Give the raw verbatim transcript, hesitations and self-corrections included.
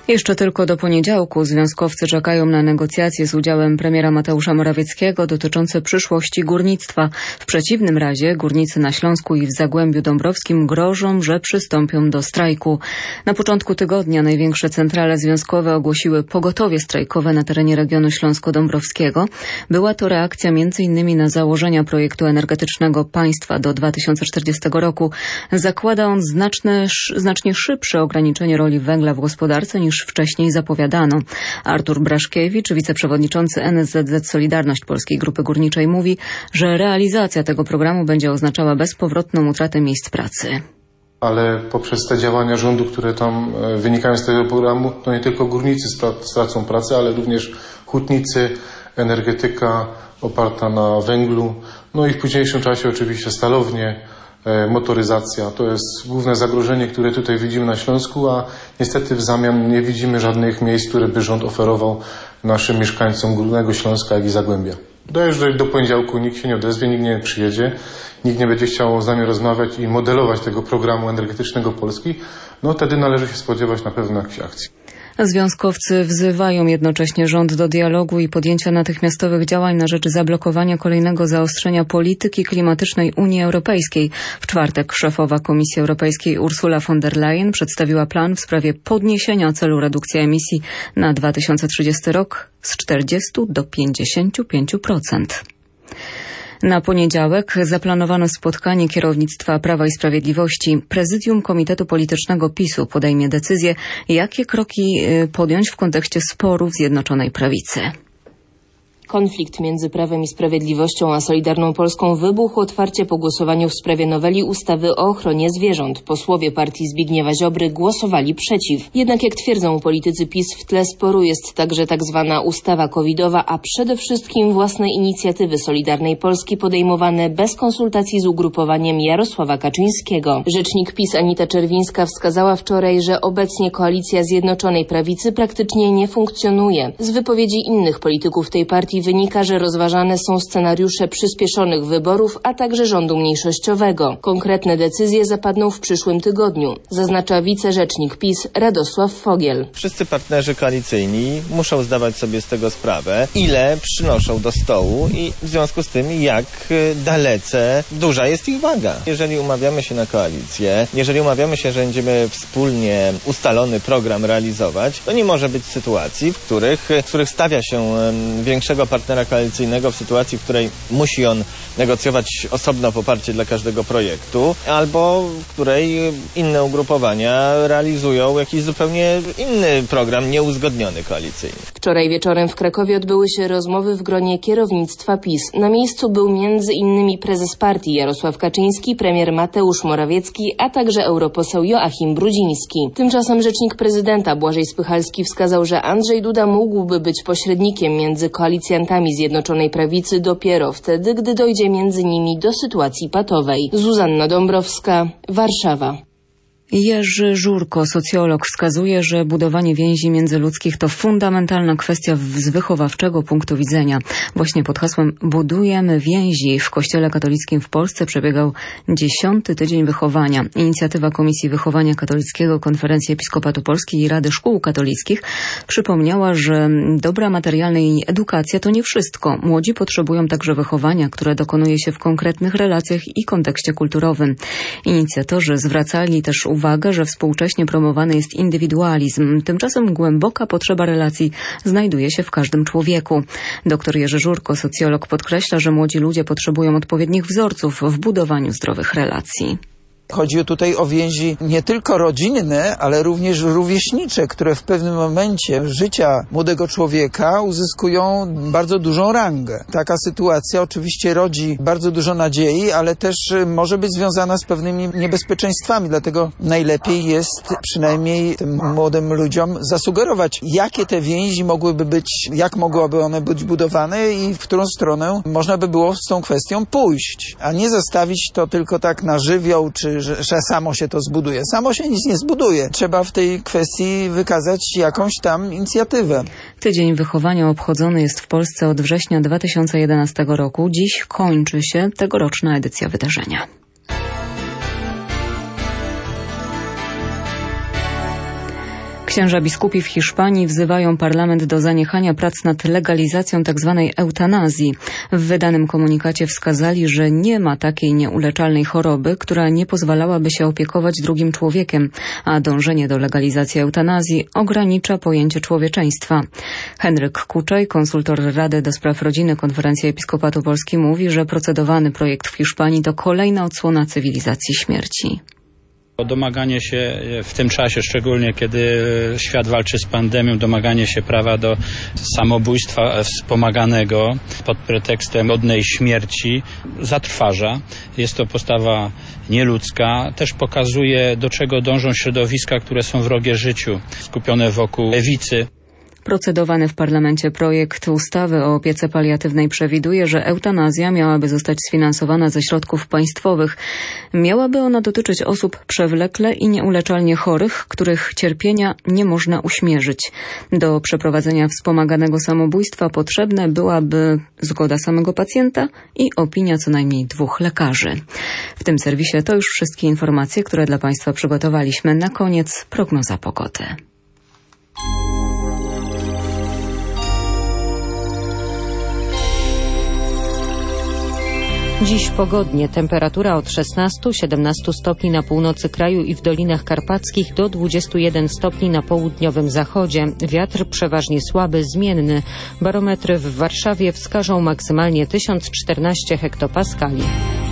Jeszcze tylko do poniedziałku związkowcy czekają na negocjacje z udziałem premiera Mateusza Morawieckiego dotyczące przyszłości górnictwa. W przeciwnym razie górnicy na Śląsku i w Zagłębiu Dąbrowskim grożą, że przystąpią do strajku. Na początku tygodnia największe centrale związkowe ogłosiły pogotowie strajkowe na terenie regionu śląsko-dąbrowskiego. Była to reakcja między innymi na założenia projektu energetycznego państwa do dwa tysiące czterdziestego roku. Zakłada on znaczne, znacznie szybsze ograniczenie roli węgla w gospodarce niż wcześniej zapowiadano. Artur Braszkiewicz, wiceprzewodniczący N S Z Z Solidarność Polskiej Grupy Górniczej, mówi, że realizacja tego programu będzie oznaczała bezpowrotną utratę miejsc pracy. Ale poprzez te działania rządu, które tam wynikają z tego programu, to nie tylko górnicy stracą pracę, ale również hutnicy, energetyka oparta na węglu, no i w późniejszym czasie oczywiście stalownie, motoryzacja. To jest główne zagrożenie, które tutaj widzimy na Śląsku, a niestety w zamian nie widzimy żadnych miejsc, które by rząd oferował naszym mieszkańcom Górnego Śląska, jak i Zagłębia. Dojeżdżać do poniedziałku nikt się nie odezwie, nikt nie przyjedzie, nikt nie będzie chciał z nami rozmawiać i modelować tego programu energetycznego Polski, no wtedy należy się spodziewać na pewno jakichś akcji. Związkowcy wzywają jednocześnie rząd do dialogu i podjęcia natychmiastowych działań na rzecz zablokowania kolejnego zaostrzenia polityki klimatycznej Unii Europejskiej. W czwartek szefowa Komisji Europejskiej Ursula von der Leyen przedstawiła plan w sprawie podniesienia celu redukcji emisji na dwa tysiące trzydziesty rok z czterdziestu do pięćdziesięciu pięciu procent. Na poniedziałek zaplanowano spotkanie kierownictwa Prawa i Sprawiedliwości. Prezydium Komitetu Politycznego PiSu podejmie decyzję, jakie kroki podjąć w kontekście sporów Zjednoczonej Prawicy. Konflikt między Prawem i Sprawiedliwością a Solidarną Polską wybuchł otwarcie po głosowaniu w sprawie noweli ustawy o ochronie zwierząt. Posłowie partii Zbigniewa Ziobry głosowali przeciw. Jednak jak twierdzą politycy PiS, w tle sporu jest także tak zwana ustawa covidowa, a przede wszystkim własne inicjatywy Solidarnej Polski podejmowane bez konsultacji z ugrupowaniem Jarosława Kaczyńskiego. Rzecznik PiS Anita Czerwińska wskazała wczoraj, że obecnie koalicja Zjednoczonej Prawicy praktycznie nie funkcjonuje. Z wypowiedzi innych polityków tej partii wynika, że rozważane są scenariusze przyspieszonych wyborów, a także rządu mniejszościowego. Konkretne decyzje zapadną w przyszłym tygodniu, zaznacza wicerzecznik PiS Radosław Fogiel. Wszyscy partnerzy koalicyjni muszą zdawać sobie z tego sprawę, ile przynoszą do stołu i w związku z tym, jak dalece duża jest ich waga. Jeżeli umawiamy się na koalicję, jeżeli umawiamy się, że będziemy wspólnie ustalony program realizować, to nie może być sytuacji, w których, w których stawia się większego partnera koalicyjnego w sytuacji, w której musi on negocjować osobno poparcie dla każdego projektu, albo w której inne ugrupowania realizują jakiś zupełnie inny program nieuzgodniony koalicyjny. Wczoraj wieczorem w Krakowie odbyły się rozmowy w gronie kierownictwa PiS. Na miejscu był między innymi prezes partii Jarosław Kaczyński, premier Mateusz Morawiecki, a także europoseł Joachim Brudziński. Tymczasem rzecznik prezydenta Błażej Spychalski wskazał, że Andrzej Duda mógłby być pośrednikiem między koalicjantami Zjednoczonej Prawicy dopiero wtedy, gdy dojdzie między nimi do sytuacji patowej. Zuzanna Dąbrowska, Warszawa. Jerzy Żurko, socjolog, wskazuje, że budowanie więzi międzyludzkich to fundamentalna kwestia z wychowawczego punktu widzenia. Właśnie pod hasłem Budujemy więzi w Kościele katolickim w Polsce przebiegał dziesiąty tydzień wychowania. Inicjatywa Komisji Wychowania Katolickiego Konferencji Episkopatu Polski i Rady Szkół Katolickich przypomniała, że dobra materialna i edukacja to nie wszystko. Młodzi potrzebują także wychowania, które dokonuje się w konkretnych relacjach i kontekście kulturowym. Inicjatorzy zwracali też uwagę, uwagę, że współcześnie promowany jest indywidualizm. Tymczasem głęboka potrzeba relacji znajduje się w każdym człowieku. Doktor Jerzy Żurko, socjolog, podkreśla, że młodzi ludzie potrzebują odpowiednich wzorców w budowaniu zdrowych relacji. Chodzi tutaj o więzi nie tylko rodzinne, ale również rówieśnicze, które w pewnym momencie życia młodego człowieka uzyskują bardzo dużą rangę. Taka sytuacja oczywiście rodzi bardzo dużo nadziei, ale też może być związana z pewnymi niebezpieczeństwami. Dlatego najlepiej jest przynajmniej tym młodym ludziom zasugerować, jakie te więzi mogłyby być, jak mogłyby one być budowane i w którą stronę można by było z tą kwestią pójść, a nie zostawić to tylko tak na żywioł, czy Że, że samo się to zbuduje. Samo się nic nie zbuduje. Trzeba w tej kwestii wykazać jakąś tam inicjatywę. Tydzień Wychowania obchodzony jest w Polsce od września dwa tysiące jedenastego roku. Dziś kończy się tegoroczna edycja wydarzenia. Księża biskupi w Hiszpanii wzywają parlament do zaniechania prac nad legalizacją tzw. eutanazji. W wydanym komunikacie wskazali, że nie ma takiej nieuleczalnej choroby, która nie pozwalałaby się opiekować drugim człowiekiem, a dążenie do legalizacji eutanazji ogranicza pojęcie człowieczeństwa. Henryk Kuczaj, konsultor Rady do Spraw Rodziny Konferencji Episkopatu Polski, mówi, że procedowany projekt w Hiszpanii to kolejna odsłona cywilizacji śmierci. Domaganie się w tym czasie, szczególnie kiedy świat walczy z pandemią, domaganie się prawa do samobójstwa wspomaganego pod pretekstem godnej śmierci zatrważa. Jest to postawa nieludzka. Też pokazuje, do czego dążą środowiska, które są wrogie życiu, skupione wokół lewicy. Procedowany w parlamencie projekt ustawy o opiece paliatywnej przewiduje, że eutanazja miałaby zostać sfinansowana ze środków państwowych. Miałaby ona dotyczyć osób przewlekle i nieuleczalnie chorych, których cierpienia nie można uśmierzyć. Do przeprowadzenia wspomaganego samobójstwa potrzebna byłaby zgoda samego pacjenta i opinia co najmniej dwóch lekarzy. W tym serwisie to już wszystkie informacje, które dla Państwa przygotowaliśmy. Na koniec prognoza pogody. Dziś pogodnie, temperatura od szesnastu do siedemnastu stopni na północy kraju i w Dolinach Karpackich do dwudziestu jeden stopni na południowym zachodzie. Wiatr przeważnie słaby, zmienny. Barometry w Warszawie wskażą maksymalnie tysiąc czternaście hektopaskali.